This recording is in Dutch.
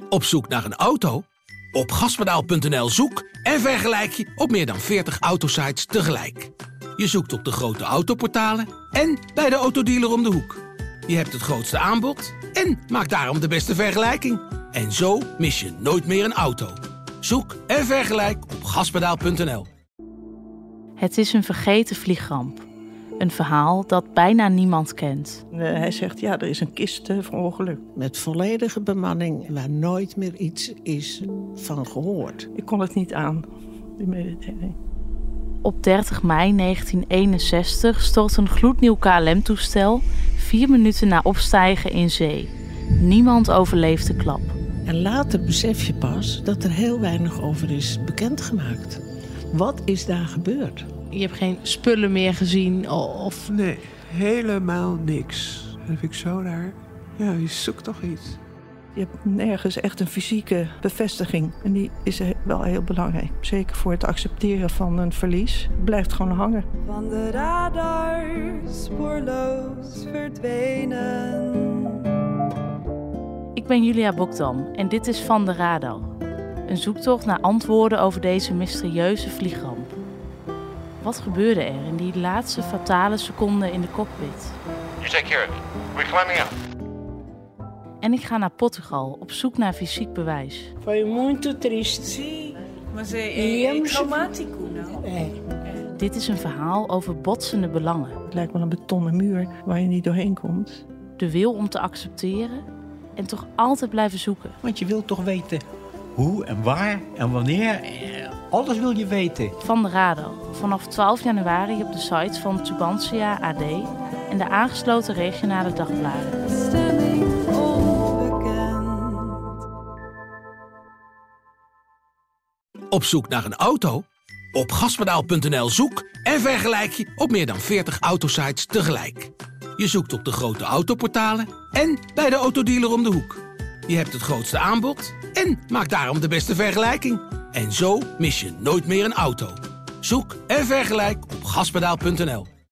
Op zoek naar een auto? Op Gaspedaal.nl zoek en vergelijk je op meer dan 40 autosites tegelijk. Je zoekt op de grote autoportalen en bij de autodealer om de hoek. Je hebt het grootste aanbod en maakt daarom de beste vergelijking. En zo mis je nooit meer een auto. Zoek en vergelijk op Gaspedaal.nl. Het is een vergeten vliegramp. Een verhaal dat bijna niemand kent. Hij zegt, ja, er is een kist verongelukt. Met volledige bemanning waar nooit meer iets is van gehoord. Ik kon het niet aan, die mededeling. Op 30 mei 1961 stort een gloednieuw KLM-toestel 4 minuten na opstijgen in zee. Niemand overleeft de klap. En later besef je pas dat er heel weinig over is bekendgemaakt. Wat is daar gebeurd? Je hebt geen spullen meer gezien of... Nee, helemaal niks. Dat vind ik zo raar. Ja, je zoekt toch iets. Je hebt nergens echt een fysieke bevestiging. En die is wel heel belangrijk. Zeker voor het accepteren van een verlies. Het blijft gewoon hangen. Van de radar spoorloos verdwenen. Ik ben Julia Bokdam en dit is Van de Radar. Een zoektocht naar antwoorden over deze mysterieuze vliegramp. Wat gebeurde er in die laatste fatale seconden in de cockpit? You take care of it. We're climbing out. En ik ga naar Portugal op zoek naar fysiek bewijs. Foi muito triste. Sim, mas é traumático, não? Dit is een verhaal over botsende belangen. Het lijkt wel een betonnen muur waar je niet doorheen komt. De wil om te accepteren en toch altijd blijven zoeken. Want je wilt toch weten hoe en waar en wanneer. Alles wil je weten. Van de Radar. Vanaf 12 januari op de site van Tubantia AD en de aangesloten regionale dagbladen. Bestemming onbekend. Op zoek naar een auto? Op Gaspedaal.nl zoek en vergelijk je op meer dan 40 autosites tegelijk. Je zoekt op de grote autoportalen en bij de autodealer om de hoek. Je hebt het grootste aanbod en maakt daarom de beste vergelijking. En zo mis je nooit meer een auto. Zoek en vergelijk op Gaspedaal.nl.